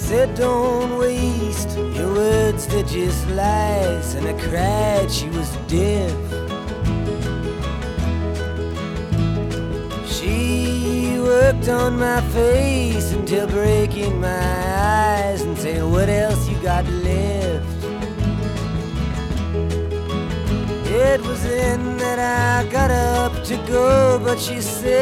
said don't waste your words, they're just lies. And I cried, she was deaf. She worked on my face until breaking my eyes and saying, what else you got left? It was then that I got up to go, but she said